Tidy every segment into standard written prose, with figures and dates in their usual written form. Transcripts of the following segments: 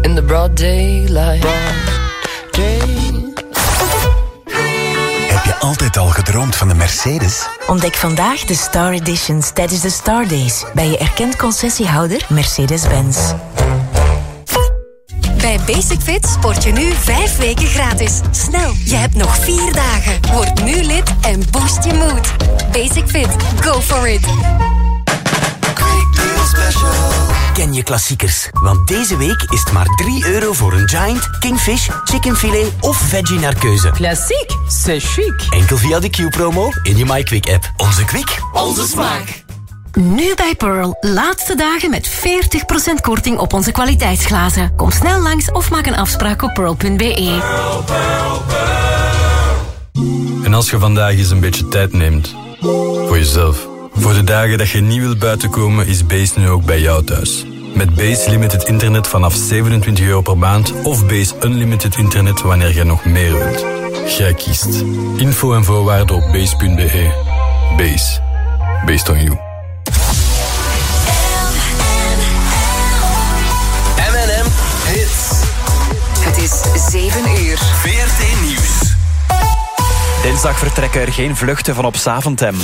in the broad daylight. Heb je altijd al gedroomd van een Mercedes? Ontdek vandaag de Star Editions tijdens de Star Days bij je erkend concessiehouder Mercedes-Benz. Bij Basic Fit sport je nu 5 weken gratis. Snel, je hebt nog 4 dagen. Word nu lid en boost je mood. Basic Fit, go for it. Ken je klassiekers? Want deze week is het maar €3 voor een Giant, Kingfish, chickenfilet of veggie naar keuze. Klassiek, c'est chic. Enkel via de Q-promo in je MyQuick-app. Onze Quick, onze smaak. Nu bij Pearl. Laatste dagen met 40% korting op onze kwaliteitsglazen. Kom snel langs of maak een afspraak op pearl.be. En als je vandaag eens een beetje tijd neemt voor jezelf. Voor de dagen dat je niet wilt buitenkomen is Base nu ook bij jou thuis. Met Base Limited Internet vanaf €27 per maand of Base Unlimited Internet wanneer je nog meer wilt. Jij kiest. Info en voorwaarden op base.be. Base. Based on you. M&M Hits. Het is 7 uur. VRT Nieuws. Dinsdag vertrekken er geen vluchten van op Zaventem.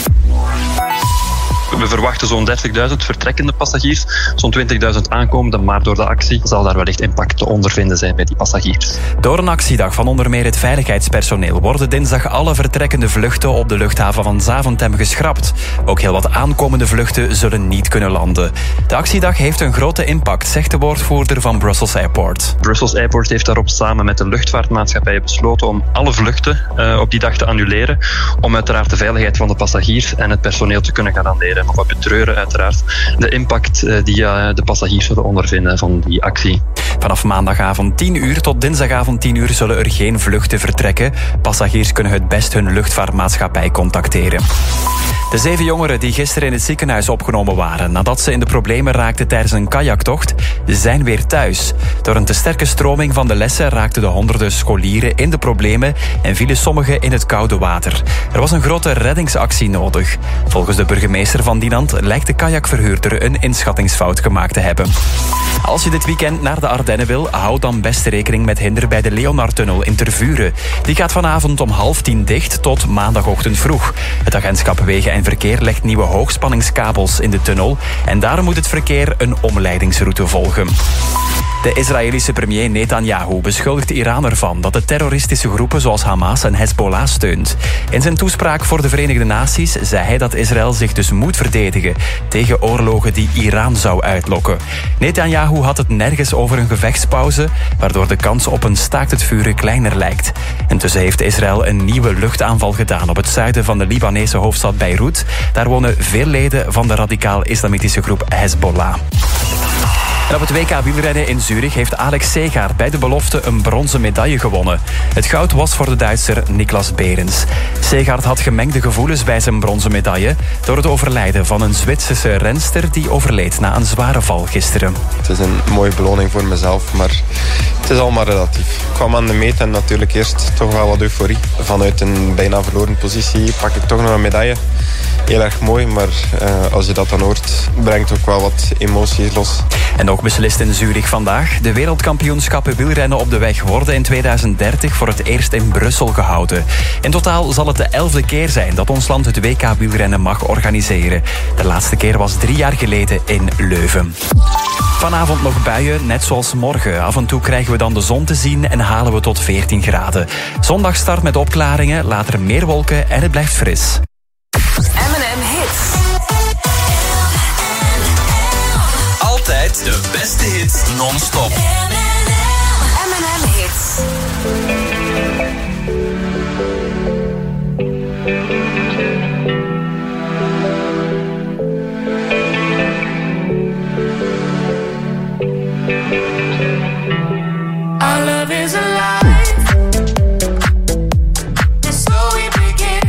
We verwachten zo'n 30.000 vertrekkende passagiers, zo'n 20.000 aankomende, maar door de actie zal daar wellicht impact te ondervinden zijn bij die passagiers. Door een actiedag van onder meer het veiligheidspersoneel worden dinsdag alle vertrekkende vluchten op de luchthaven van Zaventem geschrapt. Ook heel wat aankomende vluchten zullen niet kunnen landen. De actiedag heeft een grote impact, zegt de woordvoerder van Brussels Airport. Brussels Airport heeft daarop samen met de luchtvaartmaatschappijen besloten om alle vluchten op die dag te annuleren, om uiteraard de veiligheid van de passagiers en het personeel te kunnen garanderen. Maar wat betreuren uiteraard de impact die de passagiers zullen ondervinden van die actie. Vanaf maandagavond 10 uur tot dinsdagavond 10 uur zullen er geen vluchten vertrekken. Passagiers kunnen het best hun luchtvaartmaatschappij contacteren. De 7 jongeren die gisteren in het ziekenhuis opgenomen waren nadat ze in de problemen raakten tijdens een kajaktocht, zijn weer thuis. Door een te sterke stroming van de lessen raakten de honderden scholieren in de problemen en vielen sommigen in het koude water. Er was een grote reddingsactie nodig. Volgens de burgemeester van Dinant lijkt de kajakverhuurder een inschattingsfout gemaakt te hebben. Als je dit weekend naar de Ardennen wil, hou dan best rekening met hinder bij de Leonardtunnel in Tervuren. Die gaat vanavond om 9:30 dicht tot maandagochtend vroeg. Het agentschap Wegen en Verkeer legt nieuwe hoogspanningskabels in de tunnel en daarom moet het verkeer een omleidingsroute volgen. De Israëlische premier Netanyahu beschuldigt Iran ervan dat de terroristische groepen zoals Hamas en Hezbollah steunt. In zijn toespraak voor de Verenigde Naties zei hij dat Israël zich dus moet verdedigen tegen oorlogen die Iran zou uitlokken. Netanyahu had het nergens over een gevechtspauze, waardoor de kans op een staakt het vuren kleiner lijkt. Intussen heeft Israël een nieuwe luchtaanval gedaan op het zuiden van de Libanese hoofdstad Beirut. Daar wonen veel leden van de radicaal-islamitische groep Hezbollah. En op het WK wielrennen in Zurich heeft Alex Segaard bij de belofte een bronzen medaille gewonnen. Het goud was voor de Duitser Niklas Behrens. Segaard had gemengde gevoelens bij zijn bronzen medaille door het overlijden van een Zwitserse renster die overleed na een zware val gisteren. Het is een mooie beloning voor mezelf, maar het is allemaal relatief. Ik kwam aan de meet en natuurlijk eerst toch wel wat euforie. Vanuit een bijna verloren positie pak ik toch nog een medaille. Heel erg mooi, maar als je dat dan hoort, brengt ook wel wat emoties los. En ook beslist in Zurich vandaag. De wereldkampioenschappen wielrennen op de weg worden in 2030 voor het eerst in Brussel gehouden. In totaal zal het de 11e keer zijn dat ons land het WK wielrennen mag organiseren. De laatste keer was 3 jaar geleden in Leuven. Vanavond nog buien, net zoals morgen. Af en toe krijgen we dan de zon te zien en halen we tot 14 graden. Zondag start met opklaringen, later meer wolken en het blijft fris. M&M Hits. Altijd de beste hits non-stop. M&M Hits. Our love is alive. So we begin.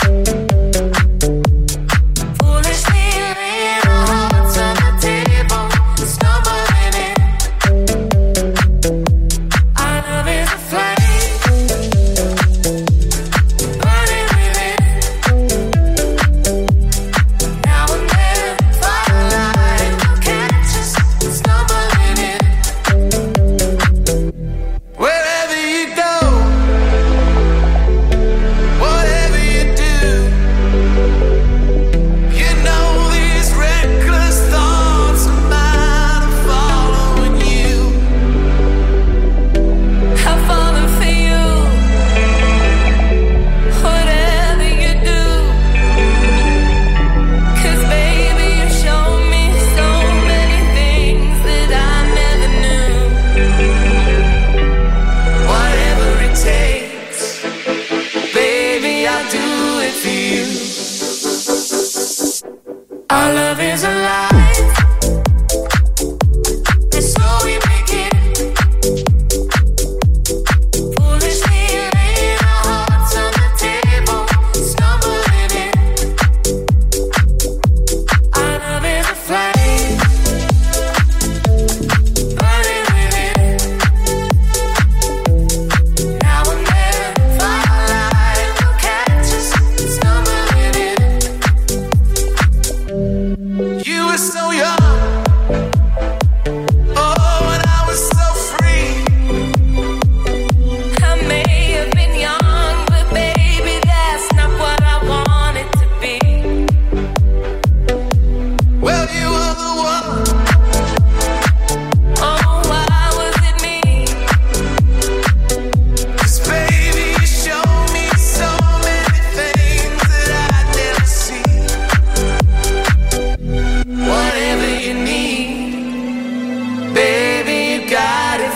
Foolishly laying our hearts on the table, stumbling in. Our love is a flame.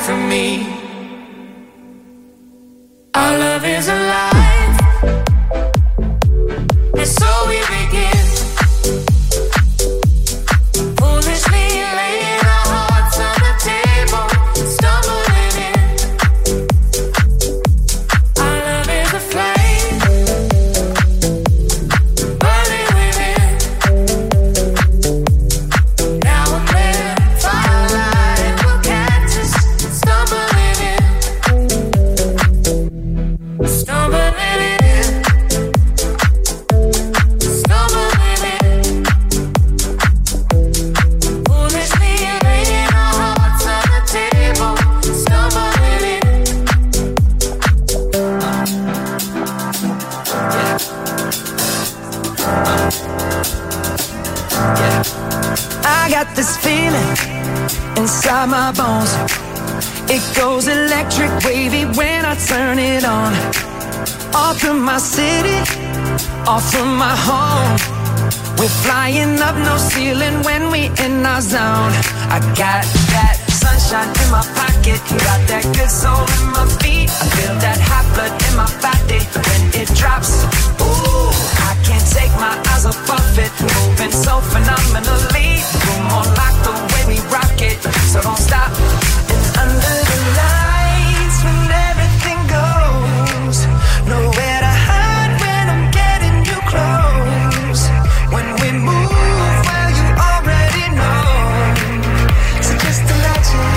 from me. Our love is alive, and so we begin. Foolishly laying our hearts on the table, stumbling in. Our love is a flame, burning within. Now and then, firelight will catch us, stumbling in. Stumbling in, stumbling in. Foolishly laying our hearts on the table, stumbling in. I got this feeling inside my bones. It goes electric wavy when I turn it on. Off from my city, off from my home. We're flying up, no ceiling when we in our zone. I got that sunshine in my pocket, got that good soul in my feet. I feel that hot blood in my body when it drops. Ooh, I can't take my eyes off of it, moving so phenomenally. Room on lock the way we rock it, so don't stop. And under the lights when everything goes, nowhere to hide when I'm getting you close. When we move, well you already know. So just imagine.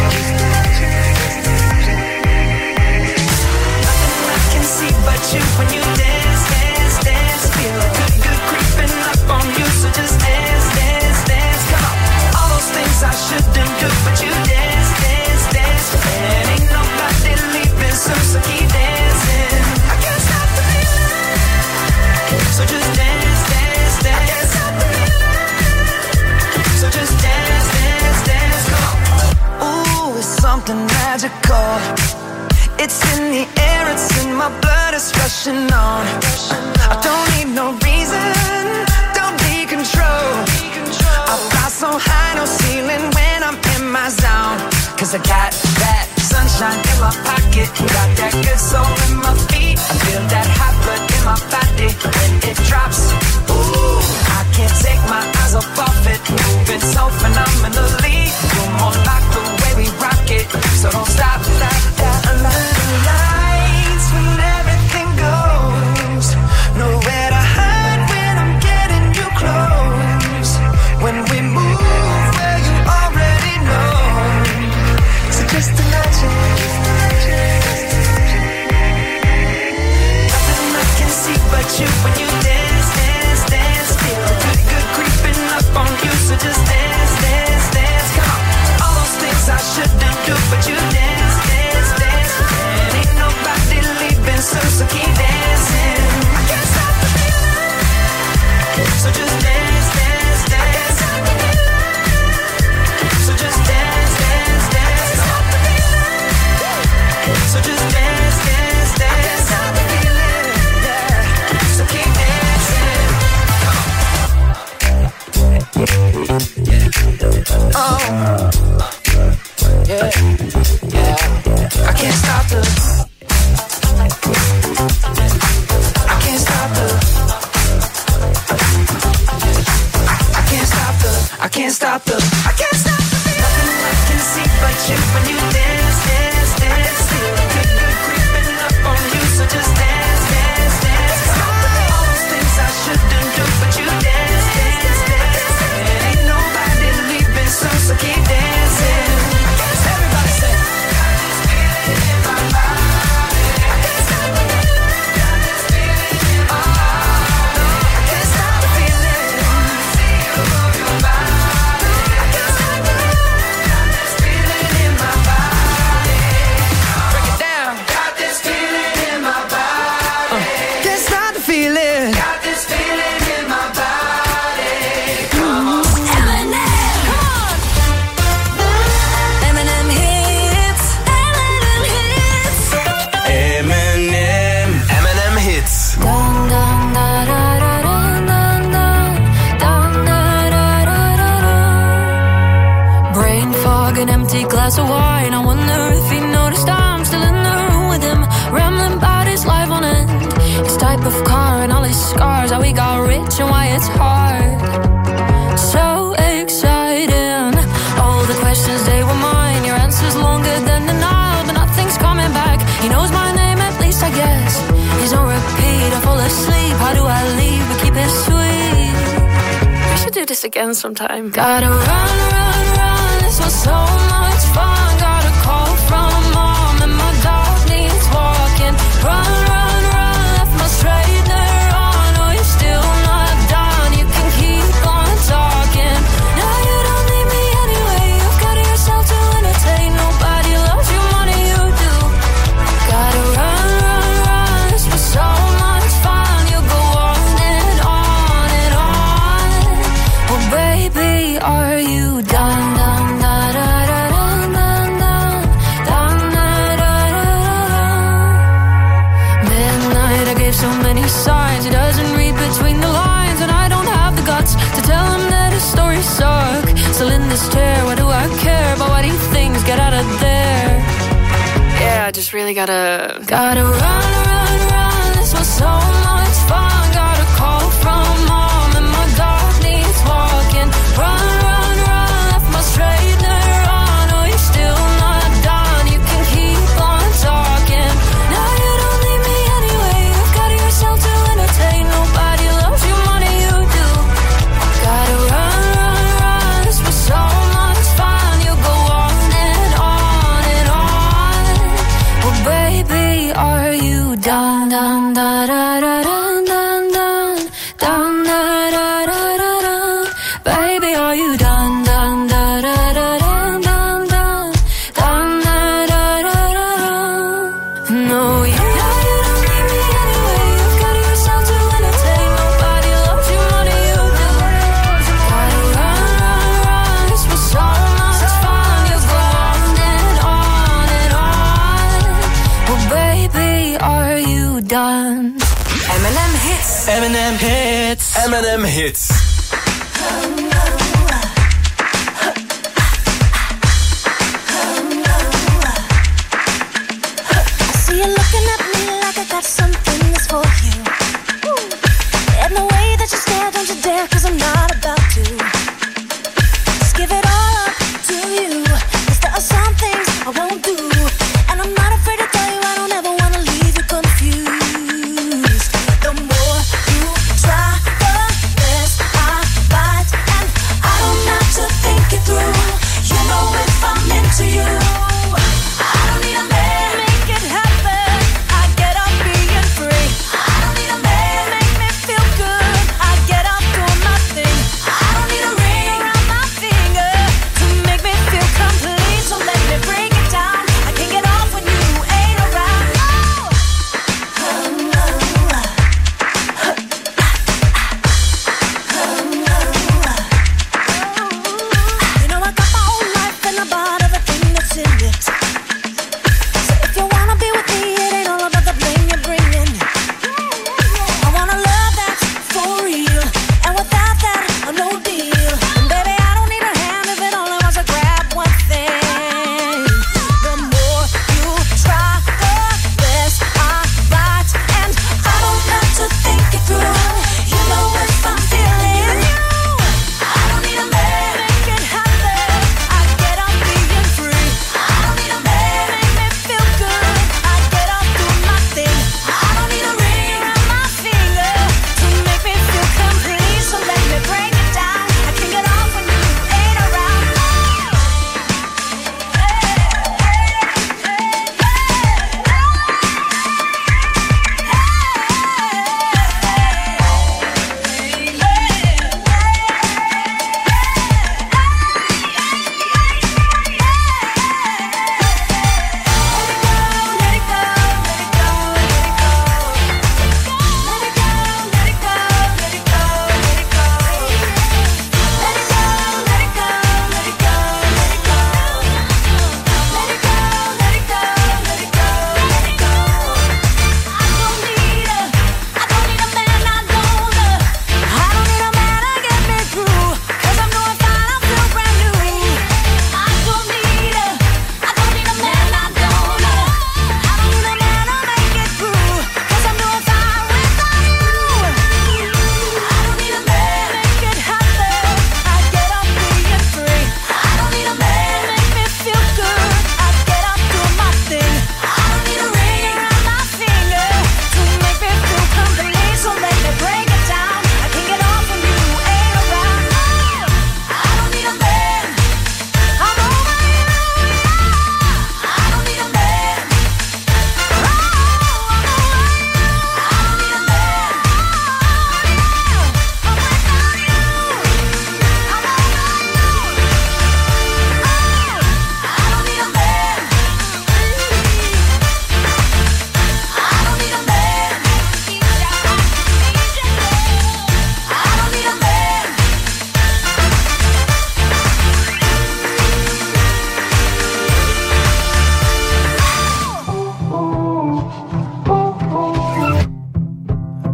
Nothing I can see but you when you dance, dance, dance. Feel a good, good creeping up on you. So just dance, dance, dance. Come on. All those things I shouldn't do, but you dance, dance, dance. And ain't nobody leaving soon, so keep dancing. I can't stop the feeling. So just dance, dance, dance. I can't stop the feeling. So just dance, dance, dance. Come on. Ooh, it's something magical. It's in the air, it's in my blood, it's rushing on. I don't need no reason, don't need control. I fly so high, no ceiling when I'm in my zone. Cause I got that sunshine in my pocket, got that good soul in my feet. I feel that hot blood in my body when it drops. Ooh, I can't take my eyes off of it, moving so phenomenally. You're more like the way we rock it, so don't stop, stop, stop. Under the lights when everything goes, nowhere to hide when I'm getting you close. When we move, well you already know. So just imagine. Nothing I can see but you when you dance, dance, dance. Feel a good, good creeping up on you. So just dance, dance, dance. Come on. All those empty glass of wine. I wonder if he noticed I'm still in the room with him, rambling about his life on end, his type of car and all his scars, how he got rich and why it's hard. So exciting, all the questions, they were mine. Your answers longer than denial, but nothing's coming back. He knows my name, at least I guess. He's on repeat, I fall asleep. How do I leave but keep it sweet? We should do this again sometime. Gotta run, run, run, this was so much fun. Got a call from mom and my dog needs walking. Run, run, run, left my straightener on. Oh, you're still not done, you can keep on talking. Now you don't need me anyway, you've got yourself to entertain. Nobody loves you more than you do. Gotta run, run, run, this was so much fun. You go on and on and on. Well, baby, are you done, done, done, done, done, done, done, done, done, done, done. Midnight, I gave so many signs. He doesn't read between the lines, and I don't have the guts to tell him that his stories suck. Still in this chair, why do I care about what he thinks? Get out of there. Yeah, I just really gotta run, run, run. This was so much fun. Got a call from mom and my dog needs walking. Run, run, run, left my straightener on. Oh, you're still not done, you can keep on talking. Now you don't need me anyway, you've got yourself to entertain. Nobody loves you more than you do. Gotta run, run, run, this was so much fun. You go on and on and on. Well, baby, are you done, done, done, done, done, done, done, done, done, done, done, done. Baby, are you done, done, done, done, done, done, done, done, done, done, done, done. No, you don't need me anyway, you've got yourself to entertain. Nobody loves you more than you do. Gotta run, run, run, this was so much fun. You go on and on and on. Well, baby, are you done? M&M Hits. M&M Hits. M&M Hits. I see you looking at me like I got something that's for you. And the way that you stare, don't you dare, 'cause I'm not about to. Just give it all up to you, 'cause there are some things I won't do. And I'm not afraid to tell you I don't ever wanna leave you confused. The more you try, the less I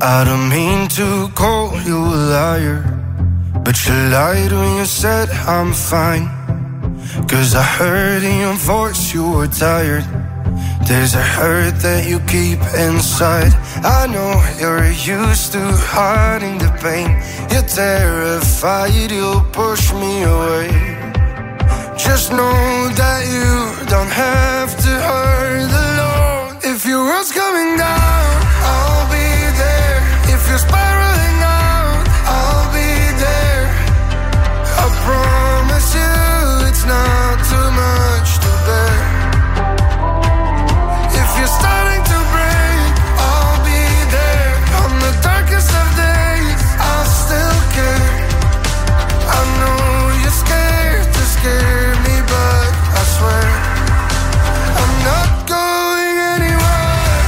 I don't mean to call you a liar, but you lied when you said I'm fine. 'Cause I heard in your voice you were tired. There's a hurt that you keep inside. I know you're used to hiding the pain. You're terrified you'll push me away. Just know that you don't have to hurt alone. If your world's coming down, I'll be there. If you're spiraling out, I'll be there. I promise you it's not too much to bear. If you're starting to break, I'll be there. On the darkest of days, I'll still care. I know you're scared to scare me, but I swear I'm not going anywhere.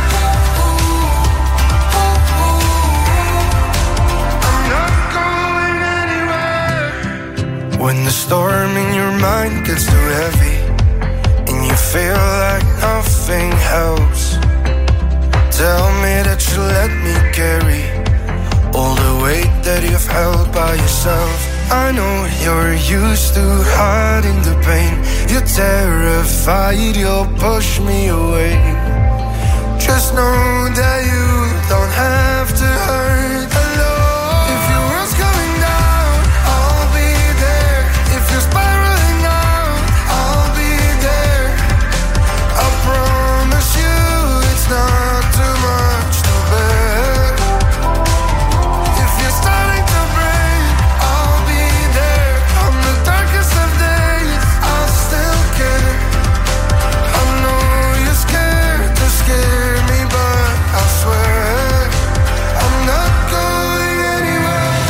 I'm not going anywhere. When the storm in your mind gets too heavy and you feel like nothing helps, tell me that you let me carry all the weight that you've held by yourself. I know you're used to hiding the pain. You're terrified you'll push me away. Just know that you don't have to hurt alone. If your world's coming down, I'll be there. If you're spiraling out, I'll be there. I promise you it's not too much to bear. If you're starting to break, I'll be there. On the darkest of days, I'll still care. I know you're scared to scare me, but I swear I'm not going anywhere.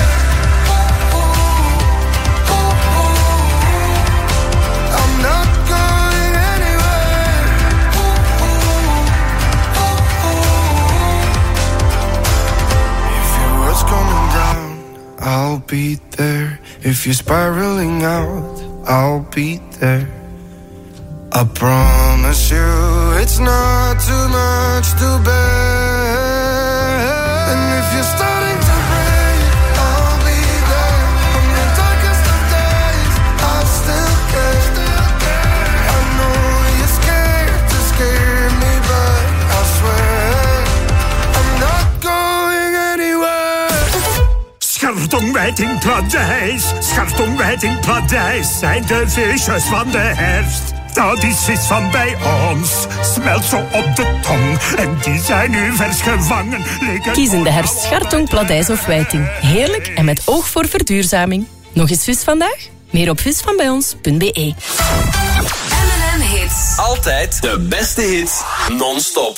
I'm not going anywhere. If your world's coming down, I'll be there. If you're spiraling out, I'll be there. I promise you it's not too much to bear. And if you're starting to break, I'll be there. On the darkest of days, I'll still care. I know you're scared to scare me, but I swear I'm not going anywhere. Schartongwijting Pladijs, Schartongwijting Pladijs zijn de visjes van de herfst. Dat is vis van bij ons, smelt zo op de tong. En die zijn nu vers gevangen. Kies in de herfst Schartong, Pladijs of Wijting. Heerlijk en met oog voor verduurzaming. Nog eens vis vandaag? Meer op visvanbijons.be. M&M Hits. Altijd de beste hits, non-stop.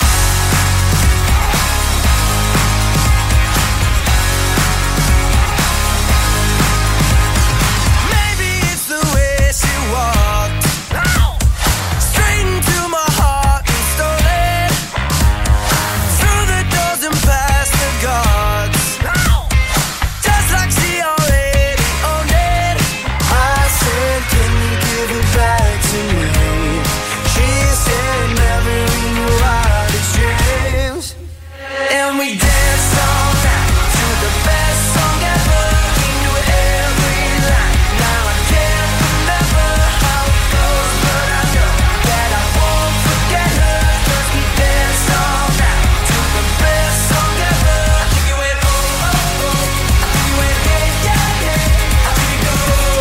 Maybe it's the way she walked straight into my heart and stole it through the doors and past the guards, just like she already owned it. I said, can you give it back to me? She said, never in your wildest dreams. And we danced all night to the best song ever. We knew every line. Now I can't remember how it goes, but I know that I won't forget her. 'Cause we danced all night to the best song ever. You went oh oh oh, you went yeah yeah yeah. How did it go?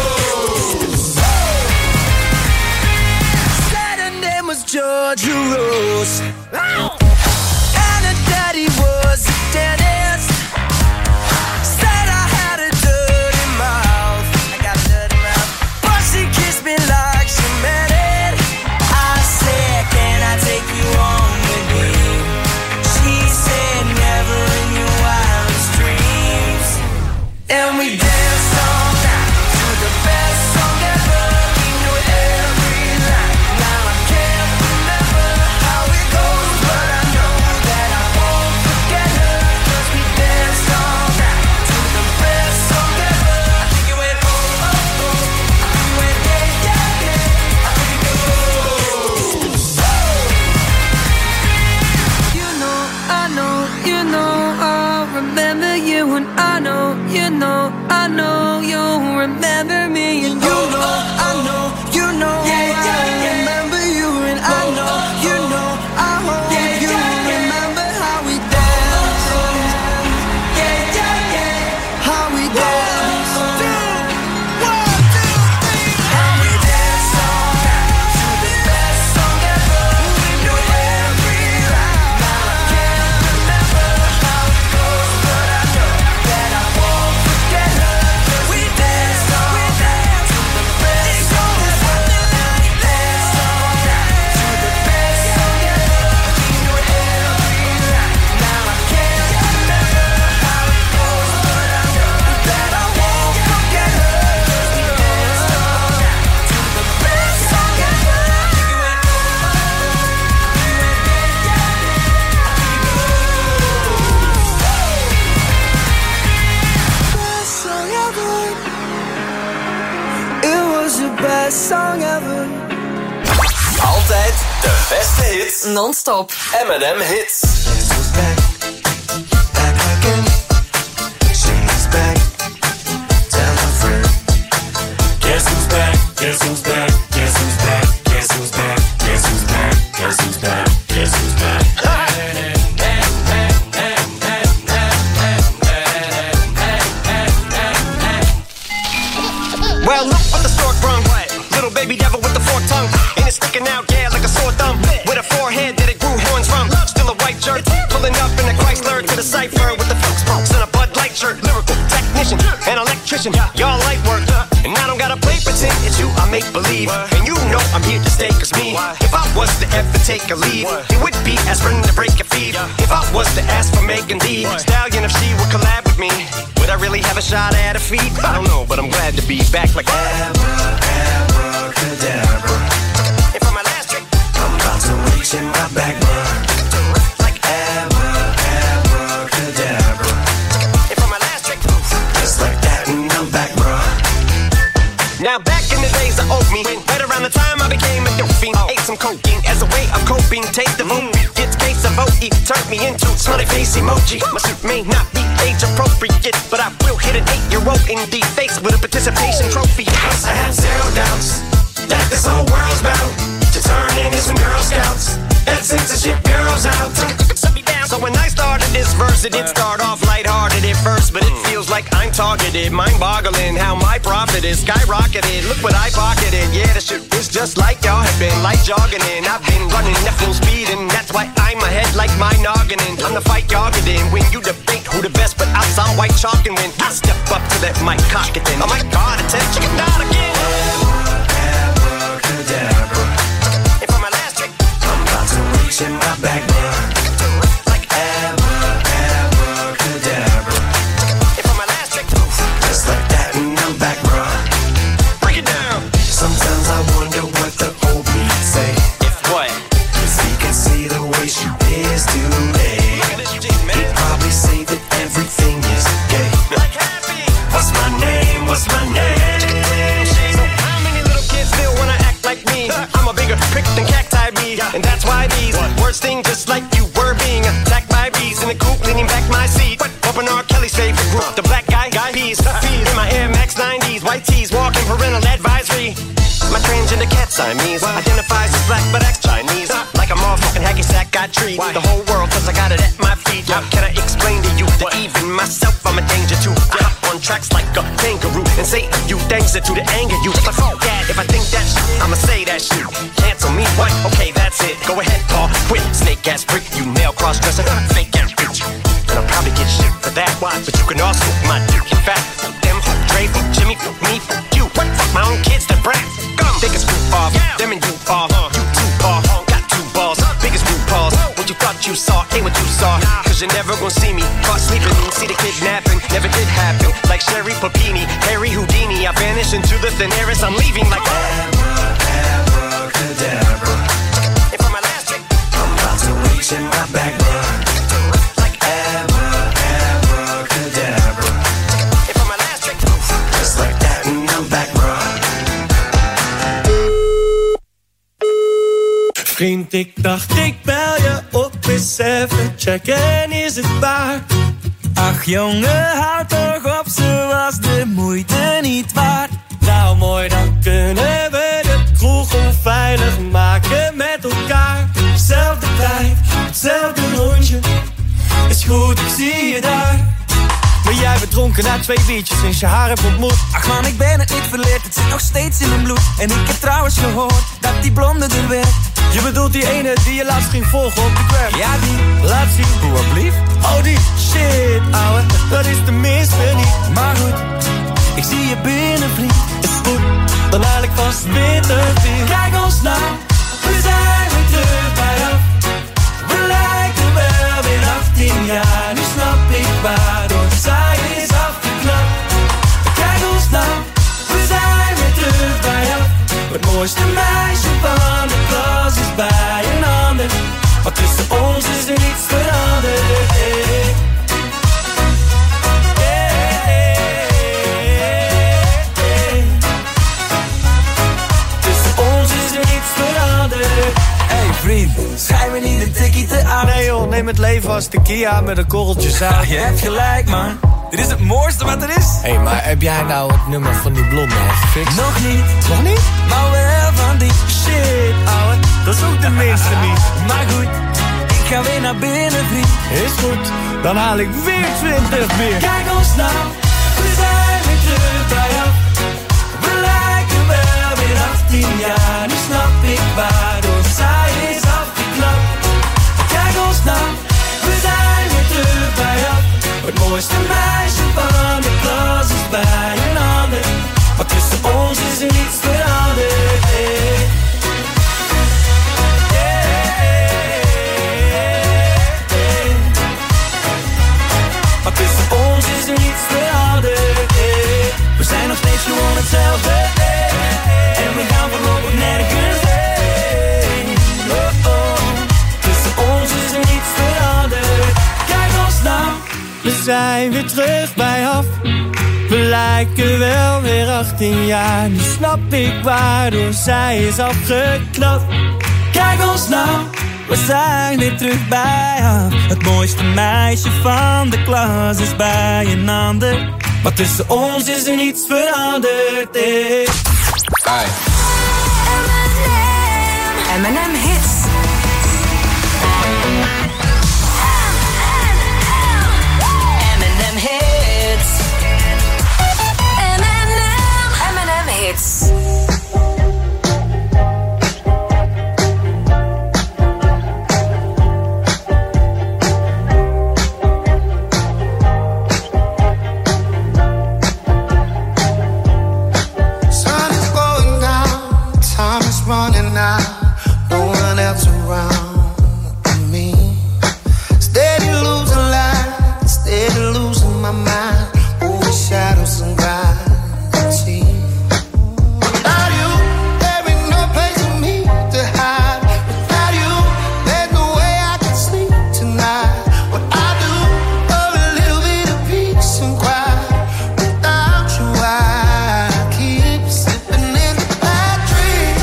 Said her name was Georgia Rose, and her daddy was a dentist. Said I had a dirty mouth. I got a dirty mouth. But she kissed me like she meant it. I said, can I take you home with me? She said, never in your wildest dreams. And we danced all night to the best song ever. We knew every line. Now I can't remember how it goes, but I De beste hits non-stop. M&M Hits. Guess who's back? Guess who's back? Guess who's back? Guess who's back? Guess who's back? Guess who's back? Guess who's back? Well, look what the stork brung. Little baby devil with the forked tongue. And it's sticking out, yeah, like a sore thumb. With a forehead that it grew horns from. Still a white shirt, pulling up in a Chrysler to the cipher with the Phillips spokes and a Bud Light shirt. Lyrical technician, an electrician, y'all light work. And I don't gotta play pretend, it's you I make believe. And you know I'm here to stay, cause me, if I was to ever take a leave, it would be aspirin to break a feed. If I was to ask for Megan Thee Stallion, if she would collab with me, would I really have a shot at a feat? I don't know, but I'm glad to be back like abracadabra. And for my last trick, I'm about to reach in my back, bruh. Like abracadabra. And for my last trick, just like that, and I'm back, bruh. Now back in the days of old me, right around the time I became a dope fiend, ate some cocaine as a way of coping. Taste the vote, gets case of OE, turned me into smiley face emoji. My suit may not be age appropriate, but I will hit an 8-year-old in the face with a participation trophy. I have zero doubts that this whole world's bound to turn into some Girl Scouts. That censorship girls out. So when I started this verse, it did start off lighthearted at first, but it feels like I'm targeted. Mind-boggling how my profit is skyrocketed. Look what I pocketed. Yeah, the shit is just like y'all have been, like jogging in. I've been running at full speed, and that's why I'm ahead like my noggin. I'm the fight y'all get in. When you debate who the best, but I saw white chalk and win. I step up to that mic, cock it then. Oh my God, attention, get down again. Abracadabra. And for my last trick, I'm about to reach in my back, bruh. Like abracadabra. And for my last trick, just like that, and I'm back, bruh. Break it down. Sometimes I wonder what the old me say. If what? Cause he can see the way she is today. He'd probably say that everything is gay. Like happy. What's my name? What's my name? So how many little kids still wanna act like me? I'm a bigger prick than cacti me, and that's why these words sting just like you were being attacked by bees in the coop, leaning back my seat. Open R. Kelly's favorite group, the black guy peas. In my Air Max 90s, white tees, walking parental advisory. My transgender cat Siamese identifies as black but acts Chinese. Like a motherfucking hacky sack, I treat the whole world cause I got it at my feet. How can I explain to you that even myself I'm a danger to? I hop on tracks like a kangaroo and say a few things that to the anger you. But fuck that, if I think that shit, I'ma say that shit. Cancel me, what? Okay, that's it. Go ahead, Paul, quit. Snake ass freak, you nail cross-dresser, fake ass bitch. And I'll probably get shit for that, why? But you can also my dick. In fact, fuck them, fuck Dre, fuck Jimmy, fuck me, fuck you. What? Fuck my own kids, the brat. Take a scoop off, them and you off. You too far, got two balls, biggest root balls. What you thought you saw, ain't what you saw. Cause you're never gonna see me caught sleeping. See the kidnapping, never did happen. Like Sherry Papini, Harry Houdini. I vanish into the thin air as I'm leaving like abracadabra. And for my last trick, I'm about to reach in my back, bruh. Like abracadabra. And for my last trick, just like that, and I'm back, bruh. Vriend, ik dacht ik bel je op eens even checken, is het waar? Ach jongen, houd toch op, ze was de moeite niet waard. Nou mooi, dan kunnen we de kroeg onveilig maken met elkaar. Zelfde tijd, hetzelfde rondje, is goed, ik zie je daar. Maar jij bent dronken na 2 biertjes sinds je haar hebt ontmoet. Ach man, ik ben het niet verleerd, het zit nog steeds in mijn bloed. En ik heb trouwens gehoord dat die blonde er werd. Je bedoelt die ene die je laatst ging volgen op de gram? Ja, die. Laat zien. Hoe wat blief? Oh, die. Shit, ouwe. Dat is tenminste niet. Maar goed, ik zie je binnen, vriend. Is goed, dan haal ik vast bitter weer. Kijk ons nou, we zijn weer terug bij af. We lijken wel weer 18 jaar. Nu snap ik waardoor zij is afgeknapt. Kijk ons nou, we zijn weer terug bij af. Het mooiste meisje van de klas is bij een ander. Maar tussen ons is er niets veranderd. Tussen ons is er niets veranderd. Hey vriend, schrijf me niet een tikkie te aan. Nee joh, neem het leven als tequila met een korreltje zout. Je hebt gelijk man, dit is het mooiste wat er is. Hé, maar heb jij nou het nummer van die blonde gefixt? Nog niet, nog niet? Maar wel van die shit, ouwe. Dat is ook de minste niet. Maar goed, ik ga weer naar binnen vriend. Is goed, dan haal ik weer 20 bier. Kijk ons nou, we zijn weer terug bij jou. We lijken wel weer 18 jaar. Nu snap ik waardoor zij is afgeknapt. Kijk ons nou, we zijn weer terug bij jou. Het mooiste meisje van de klas is bij een ander. Maar tussen ons is er niets veranderd. Hey. Maar tussen ons is er niets veranderd. We zijn nog steeds gewoon hetzelfde. En we gaan voorlopig nergens heen. Oh oh. Tussen ons is er niets veranderd. Kijk ons nou. We zijn weer terug bij af. We lijken wel weer 18 jaar. Nu snap ik waardoor zij is afgeknapt. Kijk ons nou. We zijn weer terug bij haar. Het mooiste meisje van de klas is bij een ander. Maar tussen ons is er niets veranderd. Hi. M&M Hits. M&M Hits. M&M Hits. Running out, no one else around me. Steady losing light, steady losing my mind. Over shadows and gravity. Without you, there ain't no place for me to hide. Without you, there's no way I can sleep tonight. What I do for a little bit of peace and quiet. Without you, I keep slipping in the bad dreams.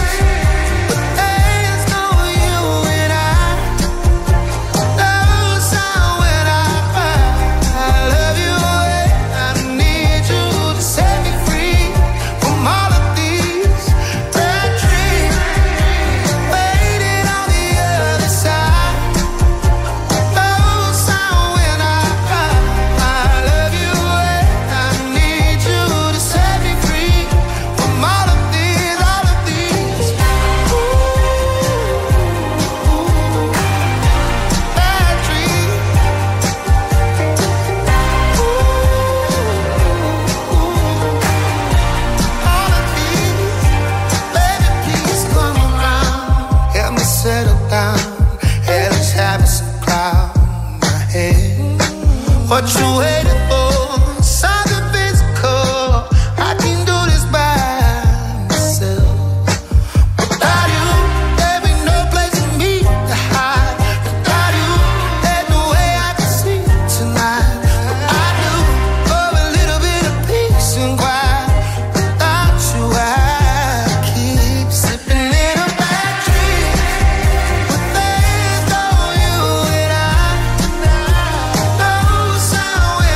What you waiting for? Something physical. I can do this by myself. Without you, there ain't no place for me to hide. Without you, there's no way I can sleep tonight. What I do for a little bit of peace and quiet. Without you, I keep slipping in a bad dream. But there's no you and I. No sound.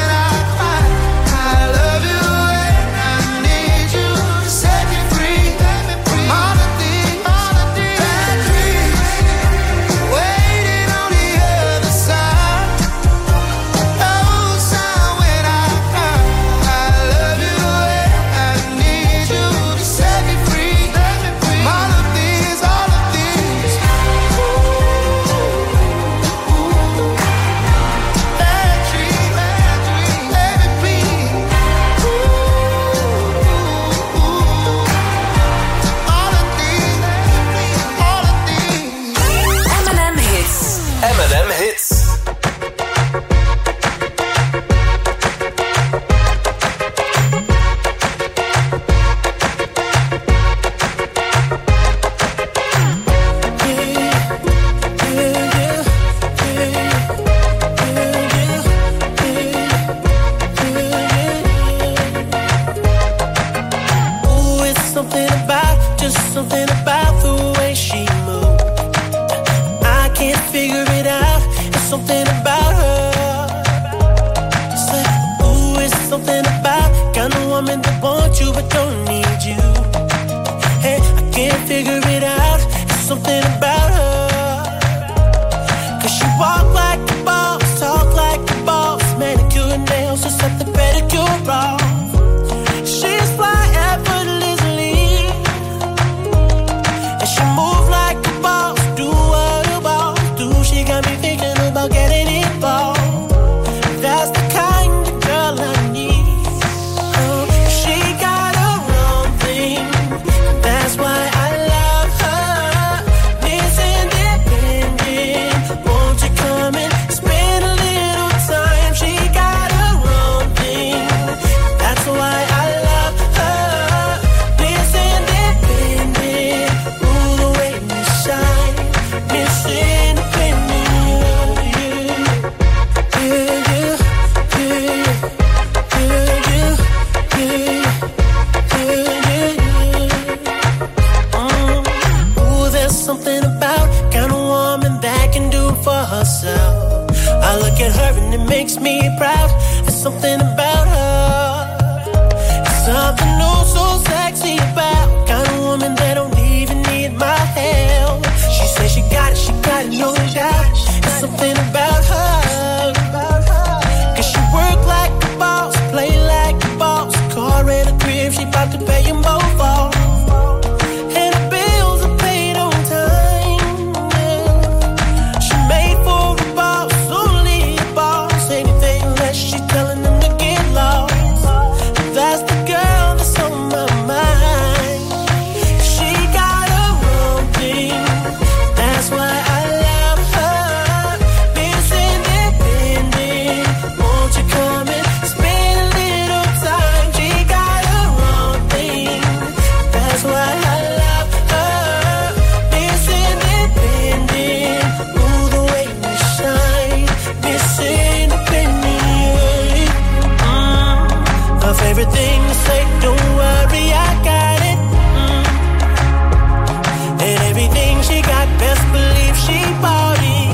figure it out. It's something about her. It's like, ooh, it's something about kind of woman that wants you but don't need you. Hey, I can't figure it out. It's something about her. 'Cause she walk like a boss, talk like a boss, manicure nails, just set the pedicure off. She's fly effortlessly, and she move like a boss, do what a boss do. She got me thinking about getting involved. That's the kind of girl I need. She got her own thing, that's why I love her. Miss Independent, won't you come and spend a little time? She got her own thing, that's why I love her. Miss Independent, ooh, the way we shine. Miss Independent, ooh, there's something about kind of woman that can do it for herself. I look at her and it makes me proud. There's something about her. There's something oh so sexy about kind of woman that don't even need my help. She says she got it, no doubt. There's something about her. 'Cause she work like a boss, play like a boss. Car and a crib, she about to pay them both off. And the bills are paid on time. She made for a boss, only a boss. Anything less, she telling them to get lost. That's the girl that's on my mind. She got her own thing, that's why I love her. Miss Independent, won't you come and spend a little time? She got her own thing, that's why I love her. Miss Independent, ooh, the way we shine. Miss Independent, her favorite thing to say, don't worry, I got it. And everything she got, best believe she bought it.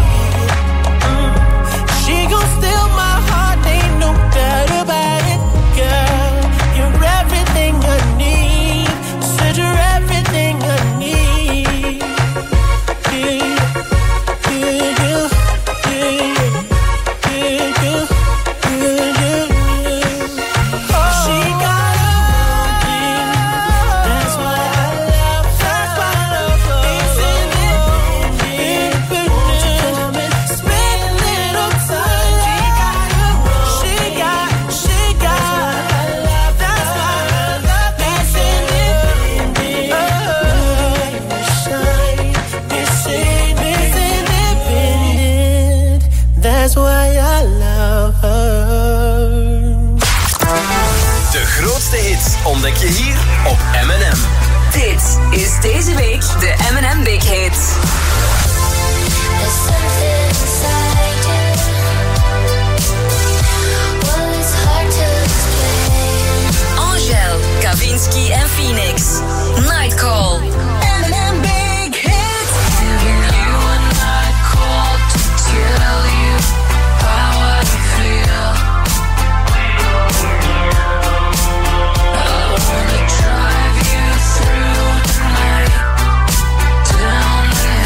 She gon' steal my heart, ain't no doubt about it. Girl, you're everything I need. Said you're everything I need. She got her own thing, that's why I love her. Miss Independent, won't you come and spend a little time? She got I love, that's why I love Miss Independent. Oh, shine, Miss Independent, that's why I love her. De grootste hits ontdek je hier op M&M. Dit is deze week de M&M Big Hit. Angèle, Kavinsky en Phoenix. Night Call. M&M Big Hit. Giving you a night call to tell you how I feel. I wanna drive you through the night. Tell me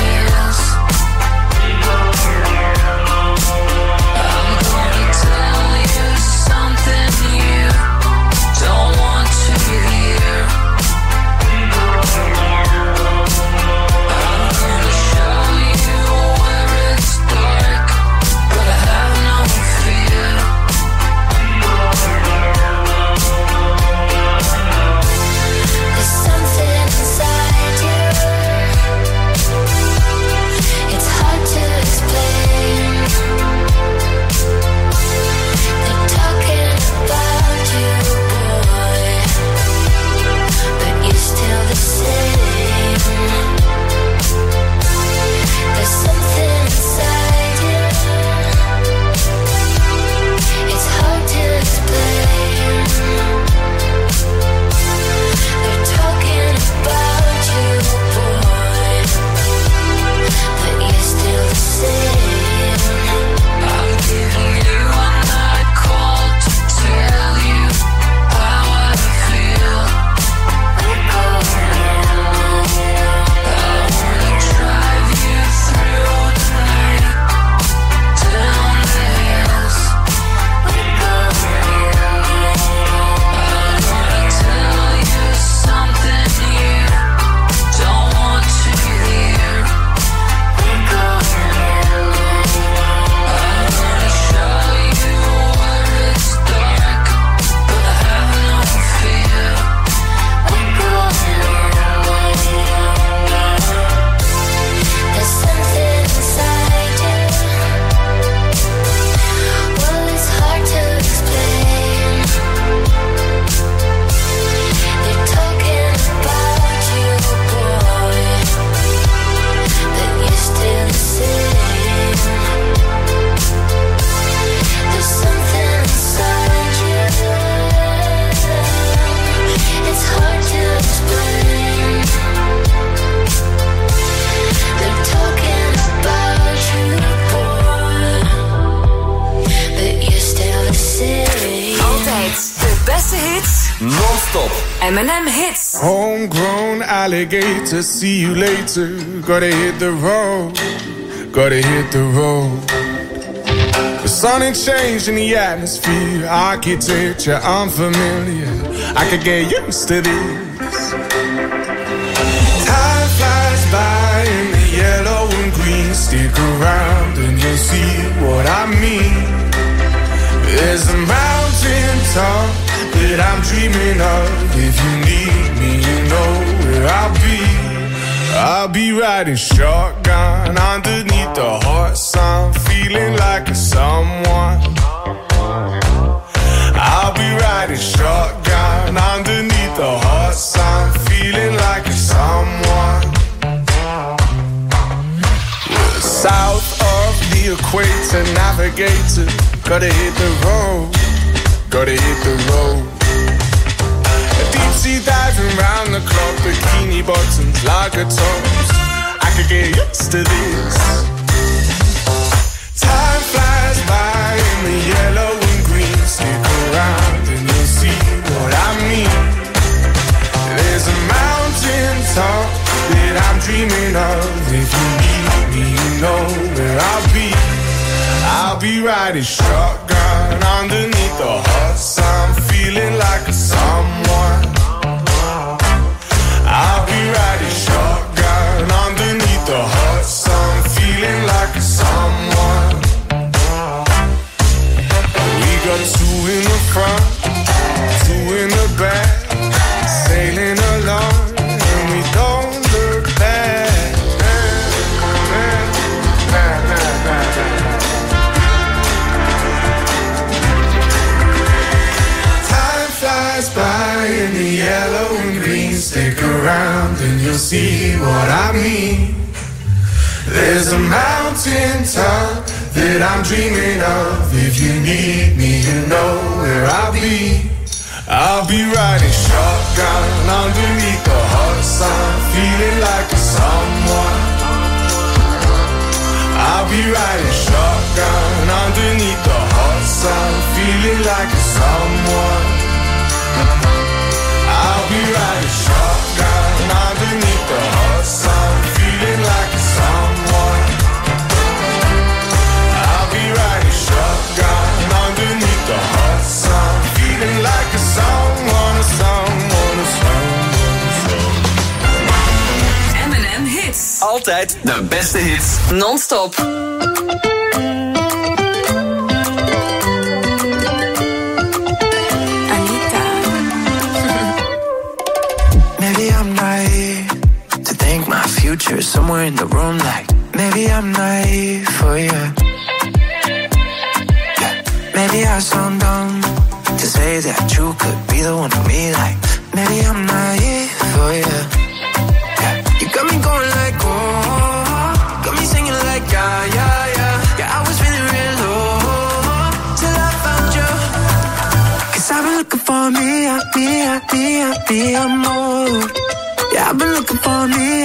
M&M Hits. Homegrown alligator, see you later. Gotta hit the road, gotta hit the road. The sun ain't changed in the atmosphere. Architecture unfamiliar, I could get used to this. Time flies by in the yellow and green. Stick around and you'll see what I mean. There's a mountain top that I'm dreaming of. If you need me, you know where I'll be. I'll be riding shotgun underneath the hot sun, feeling like a someone. I'll be riding shotgun underneath the hot sun, feeling like a someone. South of the equator, navigator, gotta hit the road, gotta hit the road. Deep sea diving round the clock, bikini bottoms, lager tops. I could get used to this. Time flies by in the yellow and green. Stick around and you'll see what I mean. There's a mountain top that I'm dreaming of. If you need me, you know where I'll be. I'll be riding shotgun underneath the hot sun, feeling like a someone. I'll be riding shotgun underneath the hot sun, feeling like a someone. We got two in the front, two in the back, sailing along, and we don't look back. Flies by in the yellow and green. Stick around and you'll see what I mean. There's a mountain top that I'm dreaming of. If you need me, you know where I'll be. I'll be riding shotgun underneath the hot sun, feeling like a someone. I'll be riding shotgun underneath the hot sun, feeling like a someone. I'll be riding shotgun underneath the hot sun, feeling like a someone. I'll be riding shotgun underneath the hot sun, feeling like a someone, a someone, a someone. M&M Hits. Altijd de beste hits. Non-stop. Future somewhere in the room, like maybe I'm naive for you. Yeah. Maybe I sound dumb to say that you could be the one for me, like maybe I'm naive for you. Yeah. You got me going like oh, got me singing like yeah, yeah, yeah. Yeah, I was feeling real low till I found you. 'Cause I've been looking for me, more. Yeah, I've been looking for me,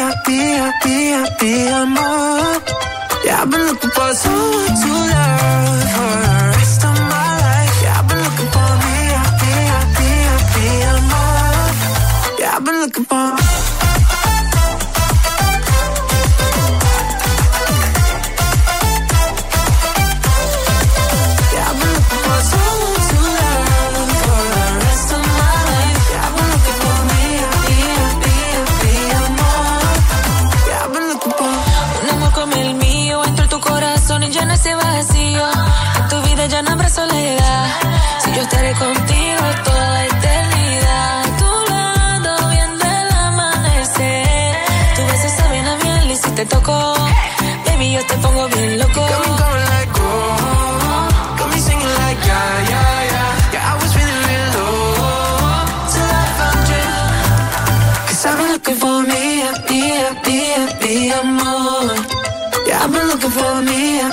more. Yeah, I've been looking for someone to love for the rest of my life. Yeah, I've been looking for me, more. Yeah, I've been looking for. Ese vacío, en tu vida ya no habrá soledad. Si yo estaré contigo toda la eternidad, a tu lado viendo el amanecer. Tu beso sabe a miel y si te toco, baby, yo te pongo bien loco. Got me going like oh, got me singing like yeah, yeah, yeah. Yeah, I was feeling real low till I found you. 'Cause I've been looking for me, more. Yeah, I've been looking for me,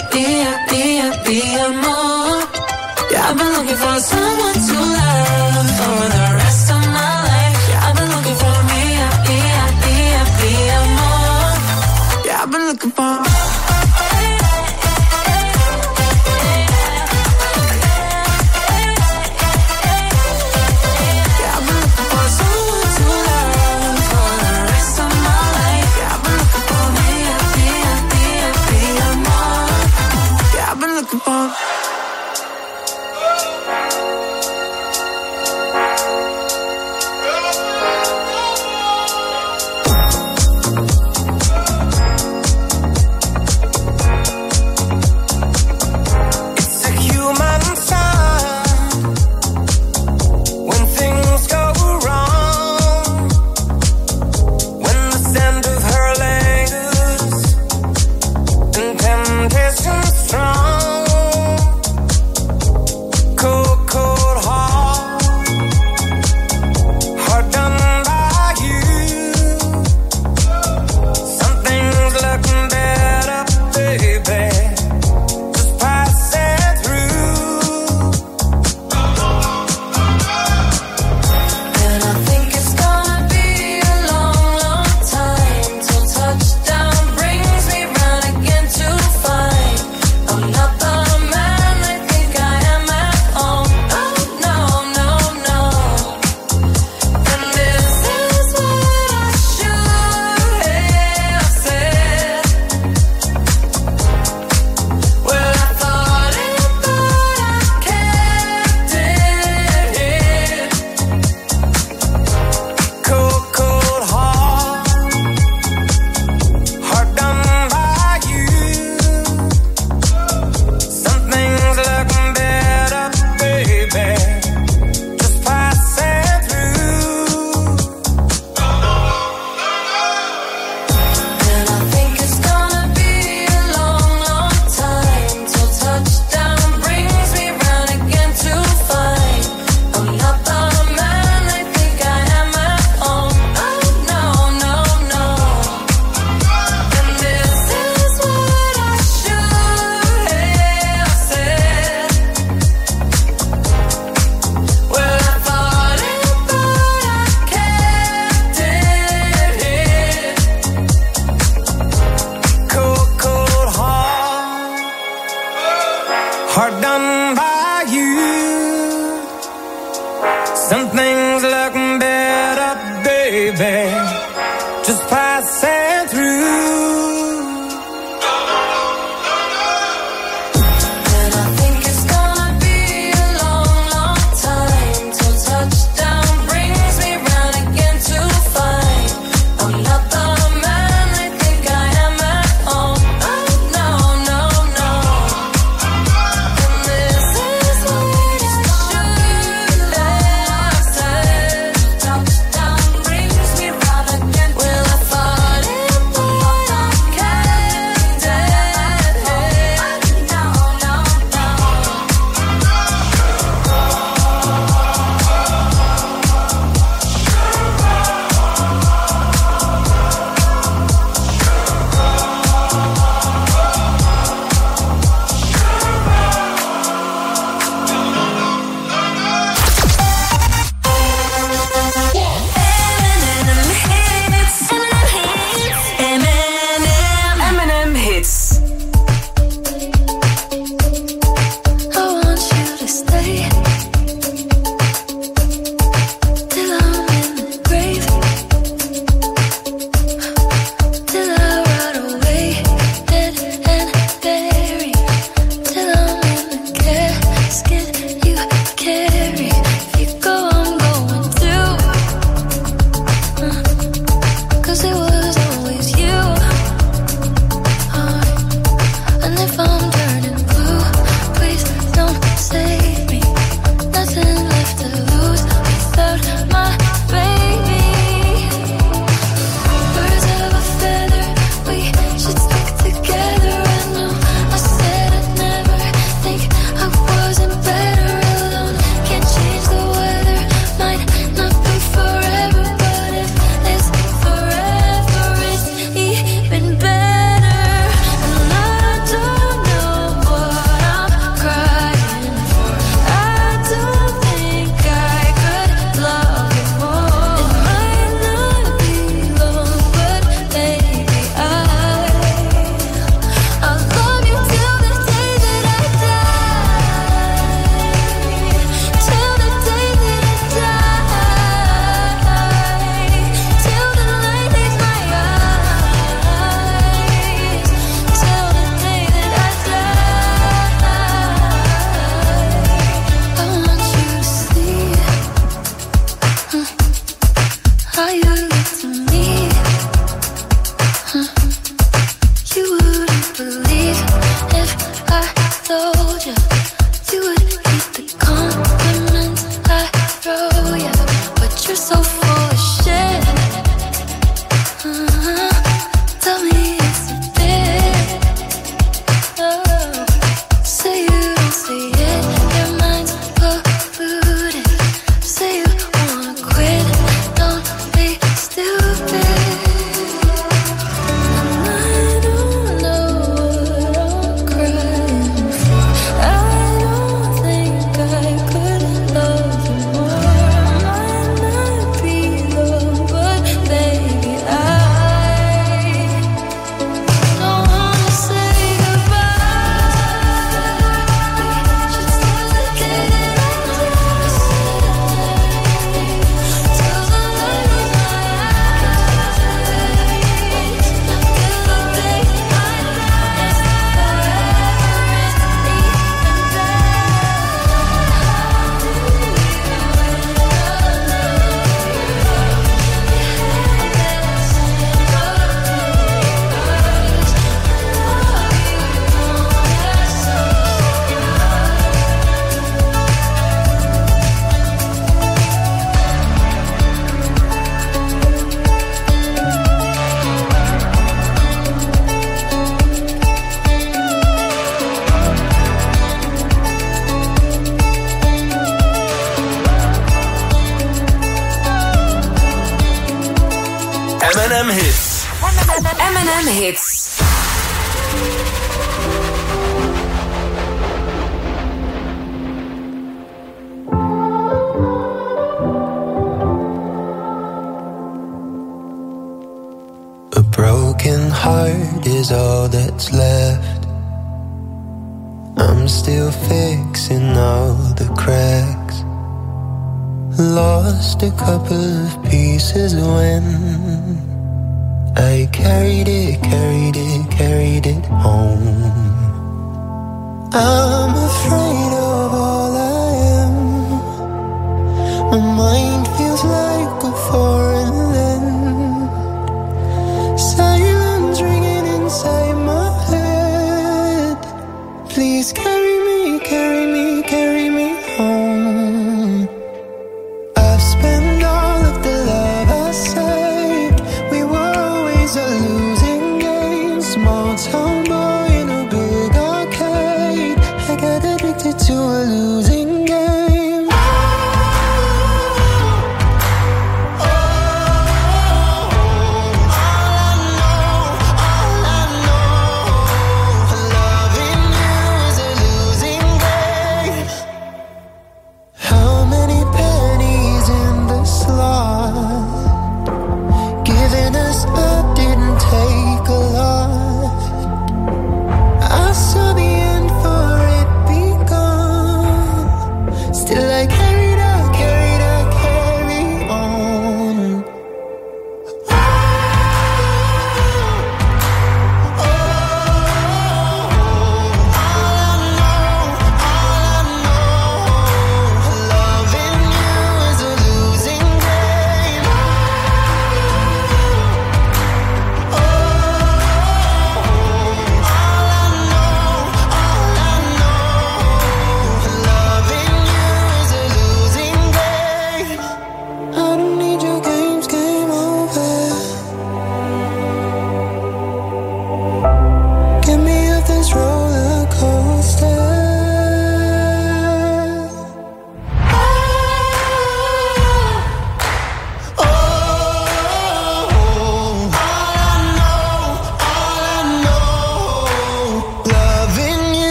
more. Yeah, I've been looking for someone to love for the rest of my life. Yeah, I've been looking for me, more. Yeah, I've been looking for. Yeah, I've been looking for someone. if I told you you would keep the compliments I throw you? But you're so full of shit. Tell me it's a bit. Oh, say you don't see it. Your mind's polluted. Say you wanna quit. Don't be stupid. M&M Hits. M&M Hits. A broken heart is all that's left. I'm still fixing all the cracks. Lost a couple of pieces when I carried it home. I'm afraid of all I am. My mind feels like a foreign land. Silence ringing inside my head. Please carry me, carry me, carry me home. I've spent all of the love I saved. We were always a losing game. Small town boy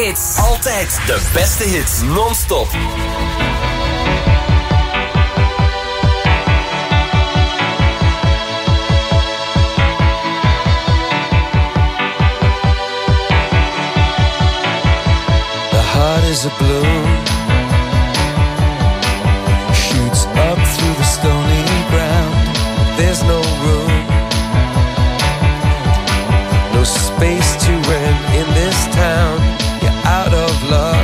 hits. Altijd de beste hits, non-stop. The heart is a balloon, shoots up through the stony ground. There's no room, no space to rent in this town. You're out of luck,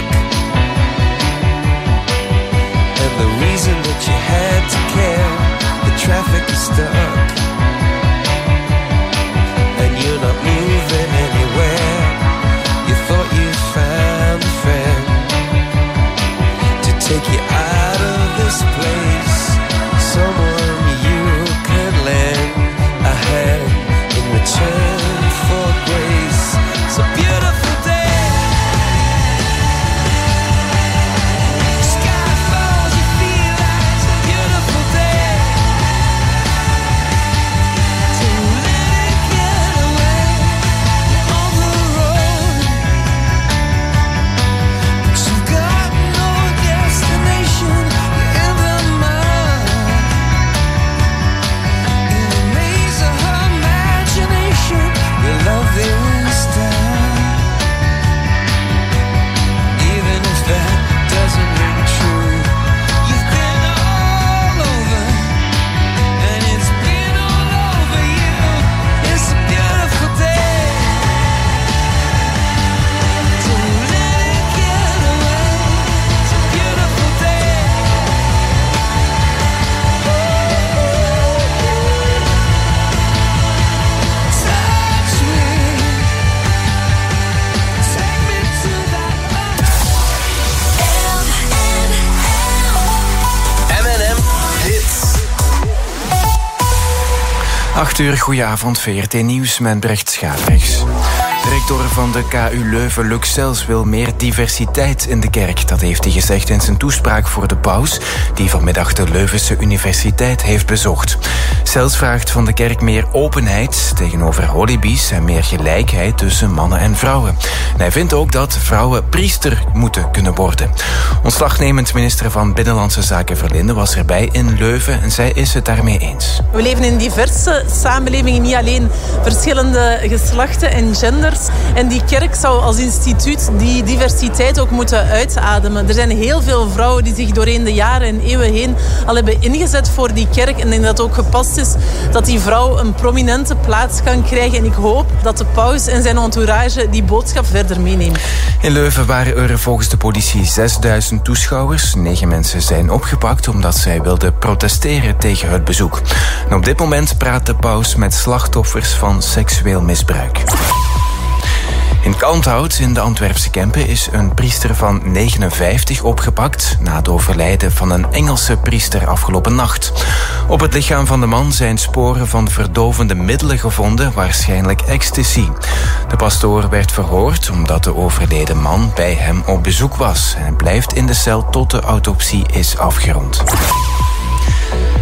and the reason that you had to care, the traffic is stuck, and you're not moving anywhere. You thought you found a friend to take you out of this place, someone you could lend a hand in return for grace. It's a beautiful day. Sky falls, you feel like it's a beautiful day. To let it get away on the road. But you've got no destination, you're in the mud. In the maze of her imagination, your love is down. Even if that doesn't ring true, you've been all over, and it's been all over you. It's a beautiful day. To let it get away. It's a beautiful day. Touch me, take me to that M&M Hits. 8 uur, goedenavond, VRT Nieuws met Brecht Schaafrechts. De rector van de KU Leuven, Luc Sels, wil meer diversiteit in de kerk. Dat heeft hij gezegd in zijn toespraak voor de paus, die vanmiddag de Leuvense Universiteit heeft bezocht. Sels vraagt van de kerk meer openheid tegenover holibies en meer gelijkheid tussen mannen en vrouwen. En hij vindt ook dat vrouwen priester moeten kunnen worden. Ontslagnemend minister van Binnenlandse Zaken Verlinde was erbij in Leuven en zij is het daarmee eens. We leven in diverse samenlevingen, niet alleen verschillende geslachten en genders. En die kerk zou als instituut die diversiteit ook moeten uitademen. Er zijn heel veel vrouwen die zich doorheen de jaren en eeuwen heen al hebben ingezet voor die kerk. En ik denk dat het ook gepast is dat die vrouw een prominente plaats kan krijgen. En ik hoop dat de paus en zijn entourage die boodschap verder meeneemt. In Leuven waren er volgens de politie 6000 toeschouwers. 9 mensen zijn opgepakt omdat zij wilden protesteren tegen het bezoek. En op dit moment praat de paus met slachtoffers van seksueel misbruik. In Kalmthout in de Antwerpse Kempen is een priester van 59 opgepakt na het overlijden van een Engelse priester afgelopen nacht. Op het lichaam van de man zijn sporen van verdovende middelen gevonden, waarschijnlijk ecstasy. De pastoor werd verhoord omdat de overleden man bij hem op bezoek was en blijft in de cel tot de autopsie is afgerond.